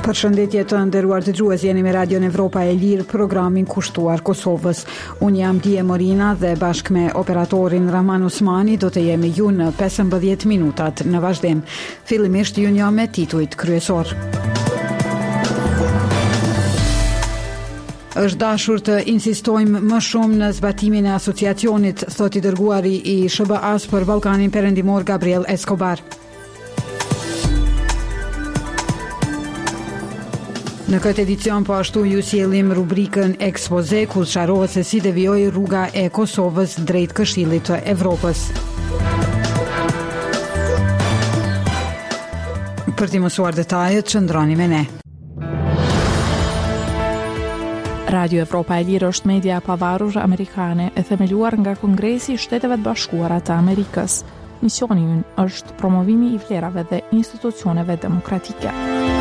Përshëndetje të nderuar dëgjues, jeni me Radion Evropa e Lirë, programin kushtuar Kosovës. Unë jam Dije Morina dhe bashkë me operatorin Rahman Osmani do të jemi ju në 15 minutat në vazhdim. Fillimisht ju njoh me titujt kryesor. Është dashur të insistojmë më shumë në zbatimin e asociacionit, thot i dërguari i SBA-s për Ballkanin Perëndimor Gabriel Escobar. Në këtë edicion po ashtu ju sjellim rubrikën Ekspoze, ku sqarohet se si devijoi rruga e Kosovës drejt Këshillit të Evropës. Për të mësuar detajet, qëndroni me ne. Radio Evropa e Lirë është media e pavarur amerikane e themeluar nga Kongresi i Shteteve të Bashkuara të Amerikës. Misioni ynë është promovimi i vlerave dhe institucioneve demokratike.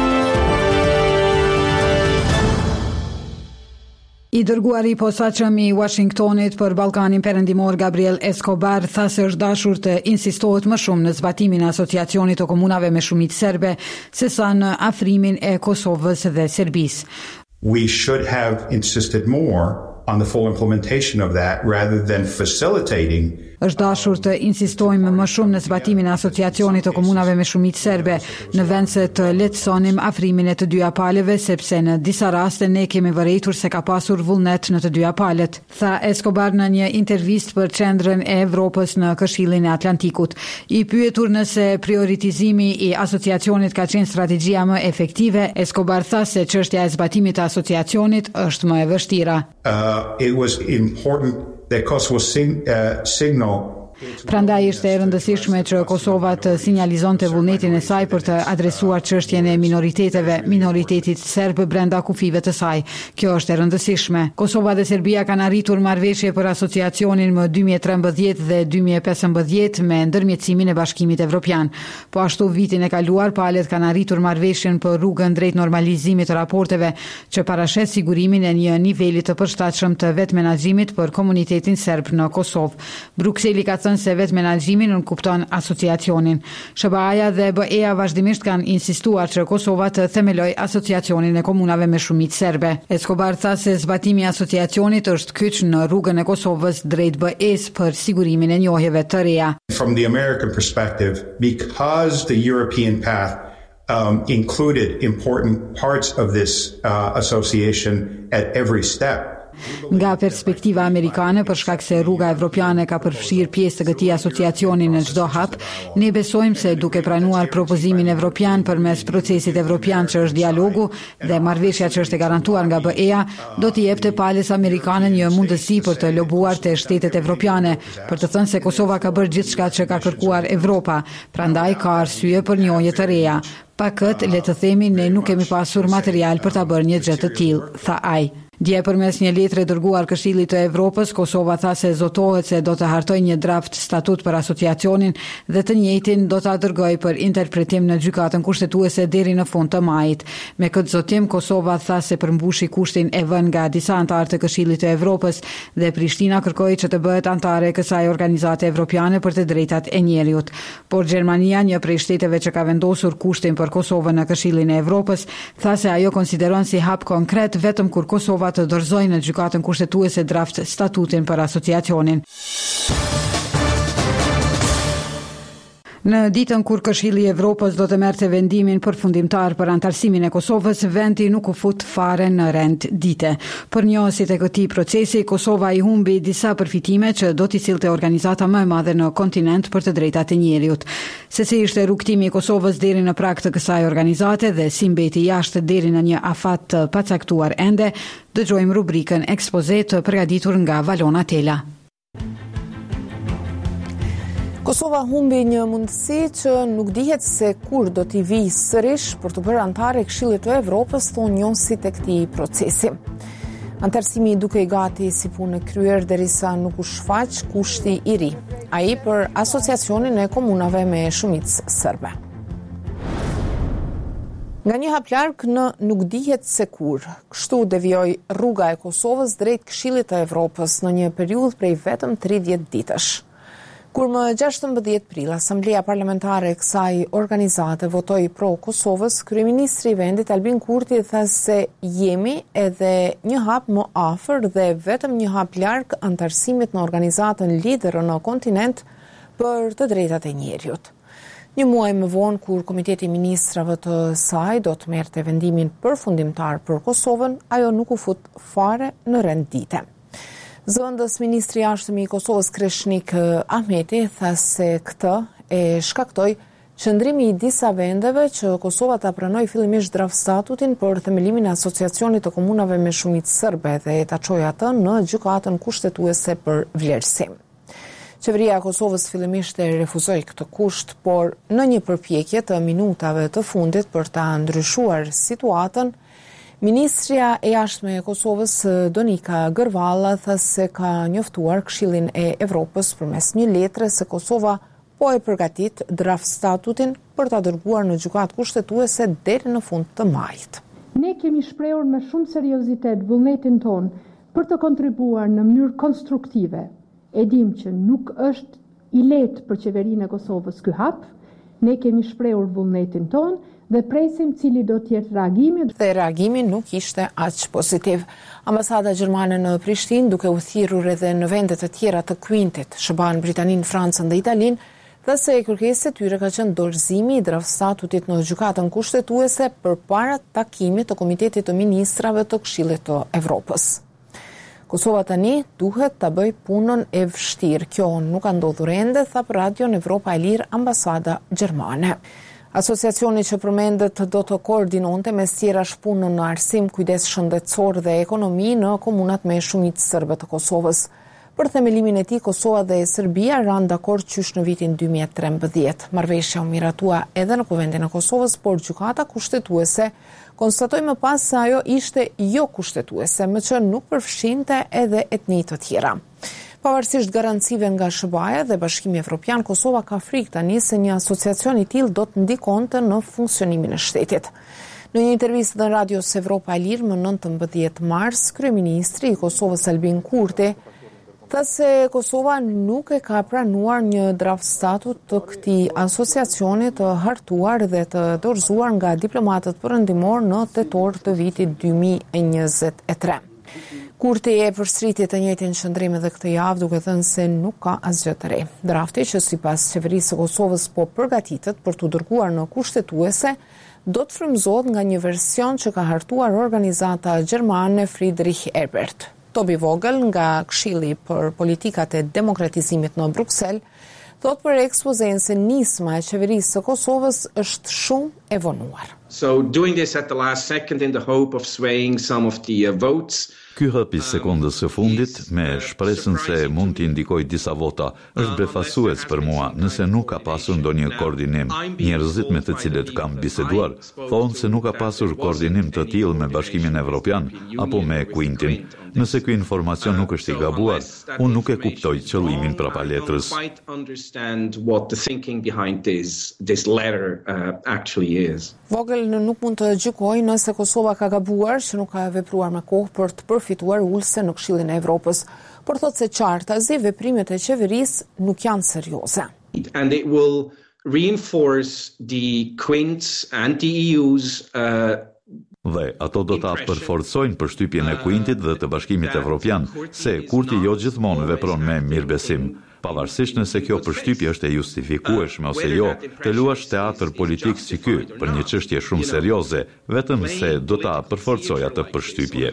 I dërguari i posaçëm i Washingtonit për Ballkanin Perëndimor Gabriel Escobar tha se është dashur të insistohet më shumë në zbatimin e asociacionit të komunave me shumicë serbe sesa në afrimin e Kosovës dhe Serbisë. We should have insisted more on the full implementation of that rather than facilitating. Është dashur të insistojmë më shumë në zbatimin e asociacionit të komunave me shumicë serbe, në vend se të lehtësonim afrimin e të dyja palëve, sepse në disa raste ne kemi vërejtur se ka pasur vullnet në të dyja palët, tha Escobar në një intervistë për Qendrën e Evropës në Këshillin e Atlantikut. I pyetur nëse prioritizimi i asociacionit ka qenë strategjia më efektive, Escobar tha se çështja e zbatimit të asociacionit është më e vështira. It was important that Kosovo signal. Prandaj ishte e rëndësishme që Kosova të sinjalizonte vullnetin e saj për të adresuar çështjen e minoritetit serb brenda kufive të saj. Kjo është e rëndësishme. Kosova dhe Serbia kanë arritur marrëveshje për asociacionin më 2013 dhe 2015 me ndërmjetësimin e Bashkimit Evropian. Po ashtu vitin e kaluar palët kanë arritur marrëveshjen për rrugën drejt normalizimit të raporteve që parashet sigurimin e një niveli të përshtatshëm të vetë menaxhimit për komunitetin serb në Kosovë. Brukseli ka se vetë menaxhimi nuk kupton asociacionin. SBA-ja dhe BE-ja vazhdimisht kanë insistuar që Kosova të themeloj asociacionin e komunave me shumicë serbe. Escobar tha se zbatimi i asociacionit është kyç në rrugën e Kosovës drejt BE-s për sigurimin e njohjeve të reja. From the American perspective, because the European path included important parts of this association at every step. Nga perspektiva amerikane, për shkak se rruga evropiane ka përfshirë pjesë të këtij asociacioni në çdo hap, ne besojmë se duke pranuar propozimin evropian përmes procesit evropian që është dialogu dhe marrëveshja që është e garantuar nga BE-ja, do t'i jepte palës amerikane një mundësi për të lobuar te shtetet evropiane, për të thënë se Kosova ka bërë gjithçka që ka kërkuar Evropa, prandaj ka arsye për njohje të reja. Pa këtë, le të themi, ne nuk kemi pasur material për ta bërë një gjë të tillë, tha ai. Dje përmes një letre dërguar Këshillit të Evropës, Kosova tha se zotohet se do të hartojë një draft statut për asociacionin dhe të njëjtin do ta dërgojë për interpretim në gjykatën kushtetuese deri në fund të majit. Me këtë zotim, Kosova tha se përmbushi kushtin e vënë nga disa antarë të Këshillit të Evropës dhe Prishtina kërkoi që të bëhet antare e kësaj organizate evropiane për të drejtat e njerëzit. Por Gjermania, një prej shteteve që ka vendosur kushtin për Kosovën në Këshillin e Evropës, tha se ajo konsideron si hap konkret vetëm kur Kosova të dorëzojë në gjykatën kushtetuese draft statutin për asociacionin. Në ditën kur Këshilli i Evropës do të merrte vendimin përfundimtar për antarësimin e Kosovës, vendi nuk u fut fare në rend dite. Për njohësit e këtij procesi, Kosova i humbi disa përfitime që do t'i sillte organizata më e madhe në kontinent për të drejtat e njerëzit. Se si ishte rrugtimi i Kosovës deri në prag të kësaj organizate dhe si mbeti jashtë deri në një afat të pacaktuar ende, dëgjojmë rubrikën Ekspoze të përgatitur nga Valona Tela. Kosova humbi një mundësi që nuk dihet se kur do t'i vijë sërish për të bërë antare e Këshillit të Evropës, thonë njësit e këtij procesi. Antarësimi duke i gati si punë e kryer derisa nuk u shfaq kushti i ri, ai për asociacionin e komunave me shumicë serbe. Nga një hap larg në nuk dihet se kur, kështu devijoi rruga e Kosovës drejt Këshillit të Evropës në një periudhë prej vetëm 30 ditësh. Kur më 16 prill, Asamblea Parlamentare e kësaj organizate votoi pro Kosovës, kryeministri i vendit Albin Kurti tha se jemi edhe një hap më afër dhe vetëm një hap larg antarësimit në organizatën lider në kontinent për të drejtat e njerëzit. Një muaj më vonë, kur Komiteti i Ministrave të saj do të merrte vendimin përfundimtar për Kosovën, ajo nuk u fut fare në rendite. Zëvendës ministri i jashtëm i Kosovës Kreshnik Ahmeti tha se këtë e shkaktoi qëndrimi i disa vendeve që Kosova ta pranoi fillimisht draft statutin për themelimin e asociacionit të komunave me shumicë serbe dhe ta çoi atë në gjykatën kushtetuese për vlerësim. Qeveria e Kosovës fillimisht e refuzoi këtë kusht, por në një përpjekje të minutave të fundit për ta ndryshuar situatën, Ministria e jashtme e Kosovës Donika Gërvalla tha se ka njoftuar Këshillin e Evropës përmes një letre se Kosova po e përgatit draft statutin për ta dërguar në gjykatë kushtetuese deri në fund të majit. Ne kemi shprehur me shumë seriozitet vullnetin ton për të kontribuar në mënyrë konstruktive. E dim që nuk është i lehtë për qeverinë e Kosovës ky hap. Ne kemi shprehur vullnetin ton dhe presim cili do të jetë reagimi. Dhe reagimi nuk ishte aq pozitiv. Ambasada gjermane në Prishtinë, duke u thirrur edhe në vendet e tjera të Quintit, shërban Britaninë, Francën dhe Italinë, dhe se kërkesat e tyre ka qenë dorëzimi i draft statutit në gjykatën kushtetuese përpara takimit të Komitetit të Ministrave të Këshillit të Evropës. Kosova tani duhet ta bëj punën e vështirë. Kjo nuk ka ndodhur ende, tha për Radion Evropa e Lirë ambasada gjermane. Asociacioni që përmendet do të koordinonte mes tjerash punën në arsim, kujdes shëndetësor dhe ekonomi në komunat me shumicë serbe të Kosovës. Për themelimin e tij, Kosova dhe Serbia ranë dakord qysh në vitin 2013. Marrëveshja u miratua edhe në kuvendin e Kosovës, por gjykata kushtetuese konstatoi më pas se ajo ishte jo kushtetuese, më që nuk përfshinte edhe etni të tjera. Pavarësisht garancive nga SBA-ja dhe Bashkimi Evropian, Kosova ka frikë tani se një asociacion i tillë do të ndikonte në funksionimin e shtetit. Në një intervistë në Radios Evropa e Lirë më 19 mars, kryeministri i Kosovës Albin Kurti tha se Kosova nuk e ka pranuar një draft statut të këtij asociacioni të hartuar dhe të dorëzuar nga diplomatët perëndimor në tetor të vitit 2023. Kurti e përsëriti të njëjtin qëndrim edhe këtë javë, duke thënë se nuk ka asgjë të re. Drafti, që sipas qeverisë së Kosovës po përgatitet për t'u dërguar në kushtetuese, do të frymëzohet nga një version që ka hartuar organizata gjermane Friedrich Ebert. Tobi Vogel nga Këshilli për Politikat e Demokratizimit në Bruksel thot për ekspozen se nisma e qeverisë së Kosovës është shumë e vonuar. So doing this at the last second in the hope of swaying some of the votes. Ky hap i sekondës së fundit, me shpresën se mund t'i ndikojë disa vota, është befasues për mua nëse nuk ka pasur ndonjë koordinim. Njerëzit me të cilët kam biseduar thonë se nuk ka pasur koordinim të tillë me Bashkimin Evropian apo me Quintin. Nëse ky informacion nuk është i gabuar, unë nuk e kuptoj qëllimin prapaletrës. Vogel nuk mund të gjykojë nëse Kosova ka gabuar që nuk ka vepruar me kohë për të përfituar ulse në Këshillin e Evropës, por thotë se qartazi veprimet e qeverisë nuk janë serioze. And it will reinforce the Quint's and the EU's Dhe ato do ta përforcojnë përshtypjen e Quintit dhe të Bashkimit Evropian se Kurti jo gjithmonë vepron me mirëbesim. Pavarësisht nëse kjo përshtypje është e justifikueshme ose jo, të luash teatër politik si ky për një çështje shumë serioze, vetëm se do ta përforcojë atë përshtypje.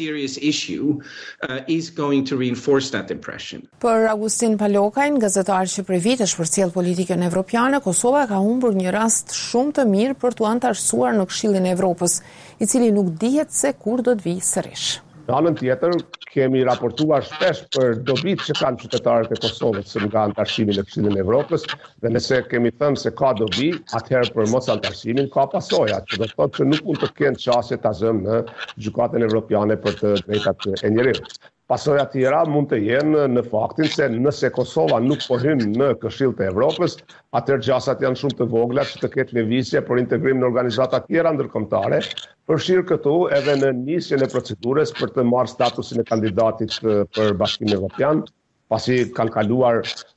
Për Agustin Palokajn, gazetar që prej vitesh përcjell politikën evropiane, Kosova ka humbur një rast shumë të mirë për t'u antarësuar në Këshillin e Evropës, i cili nuk dihet se kur do të vijë sërish. Në anën tjetër, kemi raportuar shpesh për dobit që kanë qytetarët e Kosovës nga antarësimi në Këshillin e Evropës, dhe nëse kemi thënë se ka dobi, atëherë për mos antarësimin ka pasoja, që do të thotë që nuk mund të kenë çështje ta zëmë në gjykatën evropiane për të drejtat e njerëzit. Pasoja tjera mund të jenë në faktin se nëse Kosova nuk po hyn në Këshill të Evropës, atëherë gjasat janë shumë të vogla që të ketë lëvizje për integrim në organizata tjera ndërkombëtare, përfshirë këtu edhe në nisjen e procedurës për të marrë statusin e kandidatit për Bashkimin Evropian, pasi kanë kaluar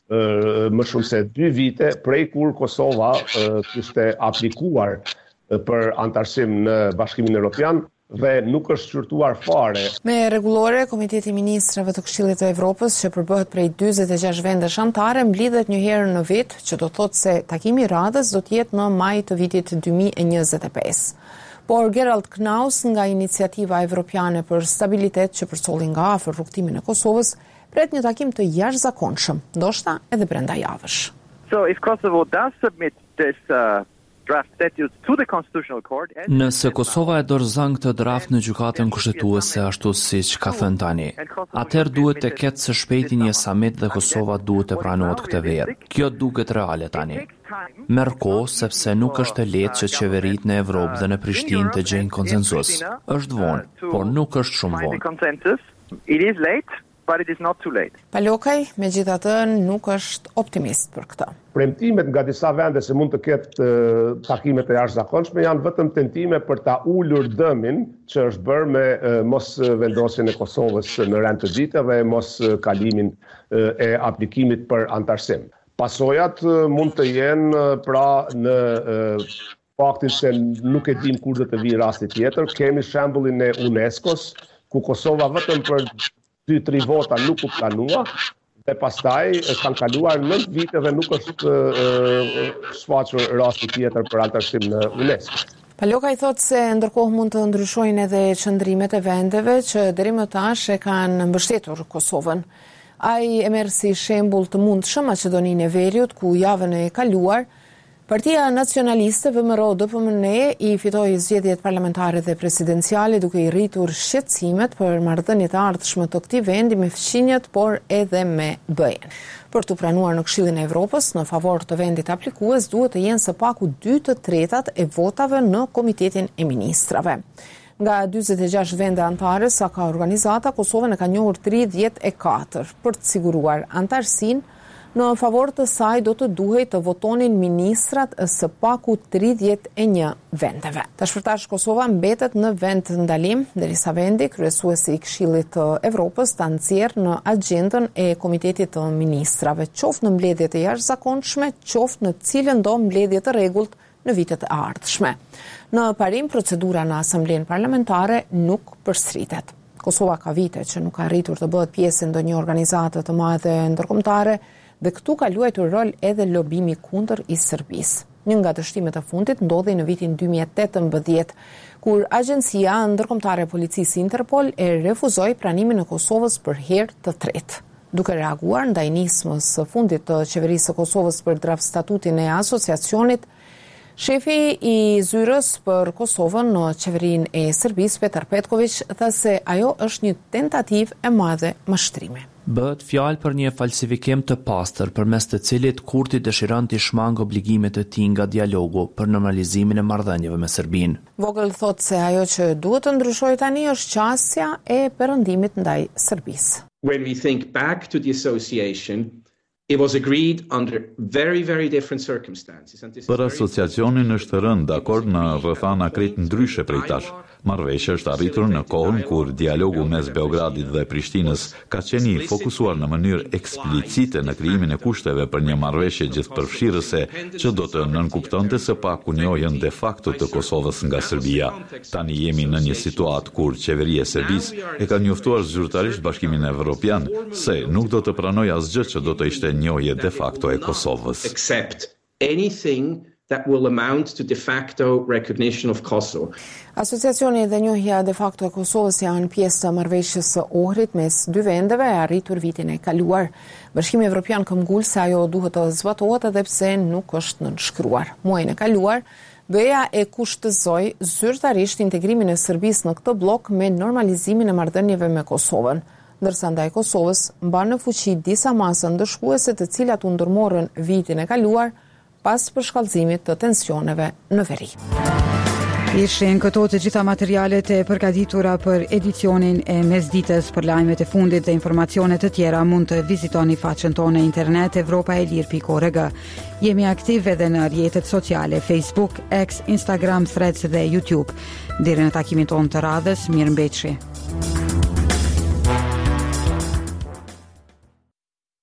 më shumë se 2 vite prej kur Kosova kishte aplikuar për antarësim në Bashkimin Evropian dhe nuk është shqyrtuar fare. Me rregullore, Komiteti i Ministrave të Këshillit të Evropës, që përbëhet prej 46 vendesh anëtare, mblidhet një herë në vit, që do thotë se takimi i radhës do të jetë në maj të vitit 2025. Por Gerald Knaus nga Iniciativa Evropiane për Stabilitet, që përsolli nga afër rrugtimin e Kosovës, pret një takim të jashtëzakonshëm, ndoshta edhe brenda javësh. So if Kosovo does submit this draft statute to the Constitutional Court. Nëse Kosova e dorëzon këtë draft në gjykatën kushtetuese ashtu siç ka thënë tani, atëherë duhet të ketë së shpejti një samit dhe Kosova duhet të pranohet këtë verë. Kjo duket reale tani. Merr kohë sepse nuk është e lehtë që qeveritë në Evropë dhe në Prishtinë të gjejnë konsensus. Është vonë, por nuk është shumë vonë. It is late, but it is not too late. Palokaj, megjithatë, nuk është optimist për këtë. Premtimet nga disa vende se mund të ketë takimet e jashtëzakonshme janë vetëm tentime për ta ulur dëmin që është bërë me mos vendosjen e Kosovës në rend të ditë dhe mos kalimin e aplikimit për antarësim. Pasojat mund të jenë pra në faktin se nuk e dim kur do të vijë rasti tjetër. Kemi shembullin e UNESCO-s, ku Kosova vetëm për 2-3 vota nuk u planua, dhe pastaj kanë kaluar 9 vite dhe nuk është shfaqur rasti tjetër për antarësim në UNESCO. Palokaj thotë se ndërkohë mund të ndryshojnë edhe qëndrimet e vendeve që deri më tash e kanë mbështetur Kosovën. Ai e merr si shembull të mundshëm Maqedoninë e Veriut, ku javën e kaluar Partia Nacionaliste VMRO-DPMNE i fitoi zgjedhjet parlamentare dhe presidenciale duke i rritur shqetësimet për marrëdhëniet e ardhshme të këtij vendi me fqinjet, por edhe me BE-n. Për të pranuar në Këshillin e Evropës në favor të vendit aplikues duhet të jenë së paku 2/3 e votave në Komitetin e Ministrave. Nga 46 vende anëtare sa ka organizata, Kosova e ka njohur 34 për të siguruar antarësinë. Në favor të saj do të duhej të votonin ministrat së paku 31 vendeve. Tashpërtash Kosova mbetet në vend të ndalim, derisa vendi kryesuesi i Këshillit të Evropës ta nxjerrë në agjendën e Komitetit të Ministrave, qoftë në mbledhjet e jashtëzakonshme, qoftë në cilën do mbledhje të rregullt në vitet e ardhshme. Në parim, procedura në Asamblenë Parlamentare nuk përsëritet. Kosova ka vite që nuk ka arritur të bëhet pjesë e ndonjë organizate të madhe ndërkombëtare, dhe këtu ka luajtur rol edhe lobimi kundër i Serbisë. Një nga dështimet e fundit ndodhi në vitin 2018, kur Agjencia Ndërkombëtare e Policisë Interpol e refuzoi pranimin e Kosovës për herë të tretë. Duke reaguar ndaj nismës së fundit të qeverisë së Kosovës për draft statutin e asociacionit, shefi i zyrës për Kosovën në qeverinë e Serbisë, Petar Petković, tha se ajo është një tentativë e madhe mashtrimi. Bëhet fjalë për një falsifikim të pastër përmes të cilit Kurti dëshiron të shmangë obligimet e tij nga dialogu për normalizimin e marrëdhënieve me Serbinë. Vogel thotë se ajo që duhet të ndryshojë tani është qasja e perëndimit ndaj Serbisë. When we think back to the association, it was agreed under very, very different circumstances. Për asociacionin është rënë dakord në rrethana krejt ndryshe prej tash. Marrëveshja është arritur në kohën kur dialogu mes Beogradit dhe Prishtinës ka qenë i fokusuar në mënyrë eksplicite në krijimin e kushteve për një marrëveshje gjithëpërfshirëse që do të nënkuptonte së paku njohjen de facto të Kosovës nga Serbia. Tani jemi në një situatë kur qeveria e Serbisë e ka njoftuar zyrtarisht Bashkimin Evropian se nuk do të pranojë asgjë që do të ishte njohje de facto e Kosovës. Accept anything that will amount to de facto recognition of Kosovo. Asociacioni dhe njohja de facto e Kosovës janë pjesë të marrëveshjes së Ohrit mes dy vendeve e arritur vitin e kaluar. Bashkimi Evropian këmbgul se ajo duhet të zbatohet edhe pse nuk është nënshkruar. Muajin e kaluar, BE-ja e kushtëzoi zyrtarisht integrimin e Serbisë në këtë blok me normalizimin e marrëdhënieve me Kosovën. Ndërsa ndaj Kosovës mban në fuqi disa masa ndëshkuese të cilat u ndërmorën vitin e kaluar pas përshkallëzimit të tensioneve në veri. Ishin këto të gjitha materialet e përgatitura për edicionin e mesditës. Për lajmet e fundit dhe informacione të tjera mund të vizitoni faqen tonë internet evropaelir.org. Jemi aktiv edhe në rrjetet sociale Facebook, X, Instagram, Threads dhe YouTube. Deri në takimin tonë të radhës, mirëmbëjtje.